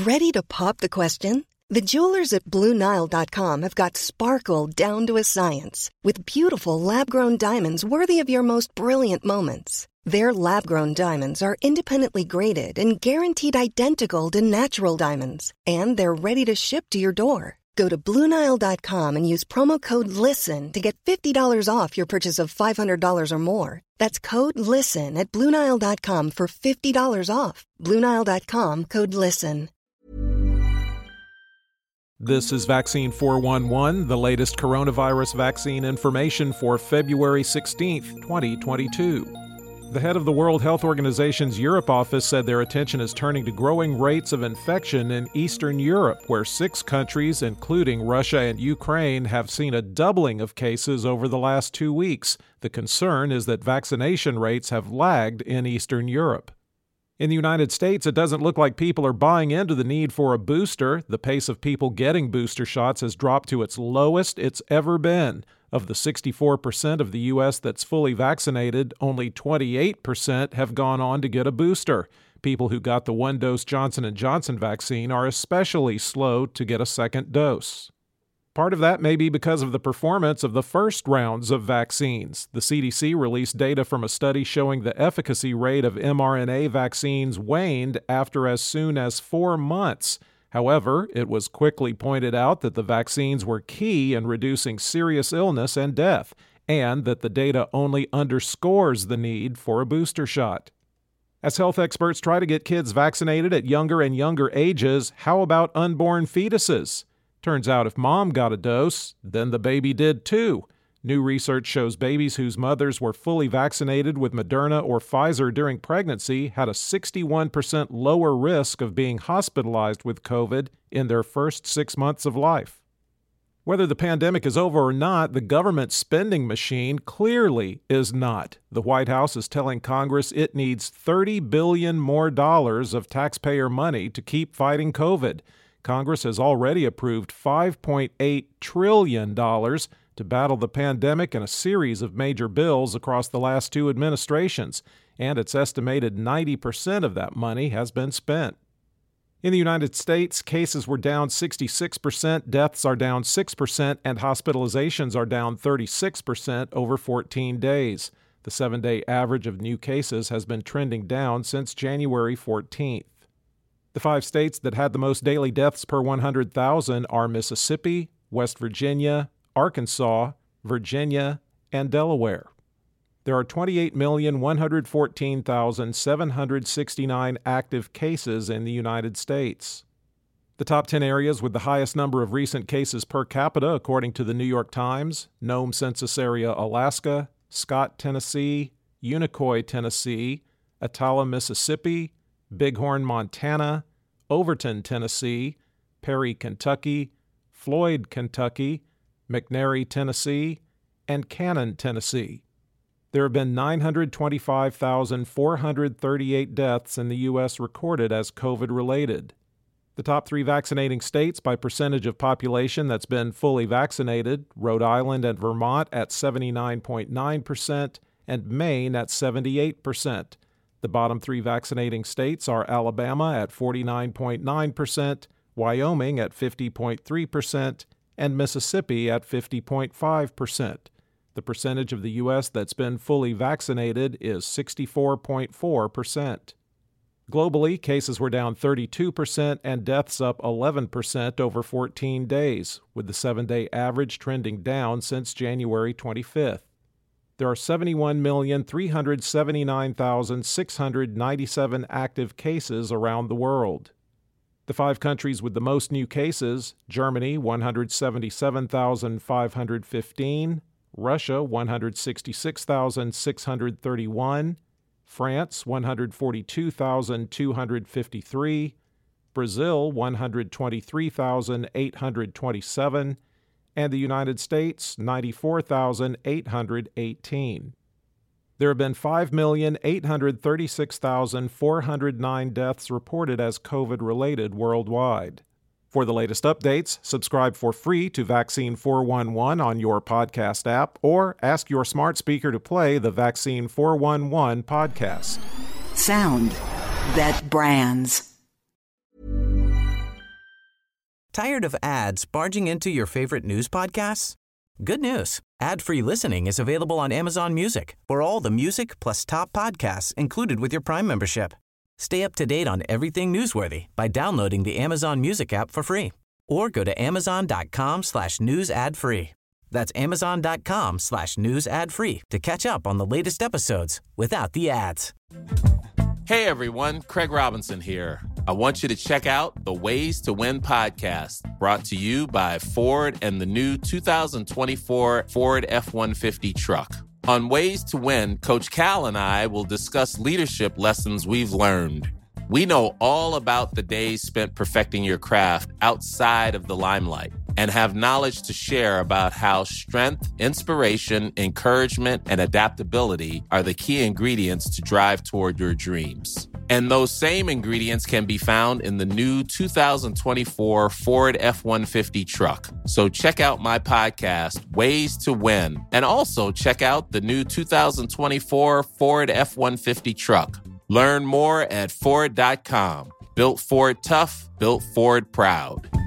Ready to pop the question? The jewelers at BlueNile.com have got sparkle down to a science with beautiful lab-grown diamonds worthy of your most brilliant moments. Their lab-grown diamonds are independently graded and guaranteed identical to natural diamonds, and they're ready to ship to your door. Go to BlueNile.com and use promo code LISTEN to get $50 off your purchase of $500 or more. That's code LISTEN at BlueNile.com for $50 off. BlueNile.com, code LISTEN. This is Vaccine 411, the latest coronavirus vaccine information for February 16th, 2022. The head of the World Health Organization's Europe office said their attention is turning to growing rates of infection in Eastern Europe, where 6 countries, including Russia and Ukraine, have seen a doubling of cases over the last 2 weeks. The concern is that vaccination rates have lagged in Eastern Europe. In the United States, it doesn't look like people are buying into the need for a booster. The pace of people getting booster shots has dropped to its lowest it's ever been. Of the 64% of the U.S. that's fully vaccinated, only 28% have gone on to get a booster. People who got the one-dose Johnson & Johnson vaccine are especially slow to get a second dose. Part of that may be because of the performance of the first rounds of vaccines. The CDC released data from a study showing the efficacy rate of mRNA vaccines waned after as soon as 4 months. However, it was quickly pointed out that the vaccines were key in reducing serious illness and death, and that the data only underscores the need for a booster shot. As health experts try to get kids vaccinated at younger and younger ages, how about unborn fetuses? Turns out if mom got a dose, then the baby did too. New research shows babies whose mothers were fully vaccinated with Moderna or Pfizer during pregnancy had a 61% lower risk of being hospitalized with COVID in their first 6 months of life. Whether the pandemic is over or not, the government spending machine clearly is not. The White House is telling Congress it needs $30 billion more of taxpayer money to keep fighting COVID. Congress has already approved $5.8 trillion to battle the pandemic in a series of major bills across the last 2 administrations, and it's estimated 90% of that money has been spent. In the United States, cases were down 66%, deaths are down 6%, and hospitalizations are down 36% over 14 days. The 7-day average of new cases has been trending down since January 14th. The 5 states that had the most daily deaths per 100,000 are Mississippi, West Virginia, Arkansas, Virginia, and Delaware. There are 28,114,769 active cases in the United States. The top 10 areas with the highest number of recent cases per capita, according to the New York Times: Nome Census Area, Alaska; Scott, Tennessee; Unicoi, Tennessee; Attala, Mississippi; Bighorn, Montana; Overton, Tennessee; Perry, Kentucky; Floyd, Kentucky; McNairy, Tennessee; and Cannon, Tennessee. There have been 925,438 deaths in the U.S. recorded as COVID-related. The top 3 vaccinating states by percentage of population that's been fully vaccinated: Rhode Island and Vermont at 79.9% and Maine at 78%. The bottom 3 vaccinating states are Alabama at 49.9%, Wyoming at 50.3%, and Mississippi at 50.5%. The percentage of the U.S. that's been fully vaccinated is 64.4%. Globally, cases were down 32% and deaths up 11% over 14 days, with the 7-day average trending down since January 25th. There are 71,379,697 active cases around the world. The 5 countries with the most new cases: Germany, 177,515, Russia, 166,631, France, 142,253, Brazil, 123,827, and the United States, 94,818. There have been 5,836,409 deaths reported as COVID-related worldwide. For the latest updates, subscribe for free to Vaccine 411 on your podcast app, or ask your smart speaker to play the Vaccine 411 podcast. Sound that brands. Tired of ads barging into your favorite news podcasts? Good news. Ad-free listening is available on Amazon Music for all the music plus top podcasts included with your Prime membership. Stay up to date on everything newsworthy by downloading the Amazon Music app for free or go to amazon.com/news ad free. That's amazon.com/news ad free to catch up on the latest episodes without the ads. Hey everyone, Craig Robinson here. I want you to check out the Ways to Win podcast, brought to you by Ford and the new 2024 Ford F-150 truck. On Ways to Win, Coach Cal and I will discuss leadership lessons we've learned. We know all about the days spent perfecting your craft outside of the limelight and have knowledge to share about how strength, inspiration, encouragement, and adaptability are the key ingredients to drive toward your dreams. And those same ingredients can be found in the new 2024 Ford F-150 truck. So check out my podcast, Ways to Win, and also check out the new 2024 Ford F-150 truck. Learn more at Ford.com. Built Ford tough, built Ford proud.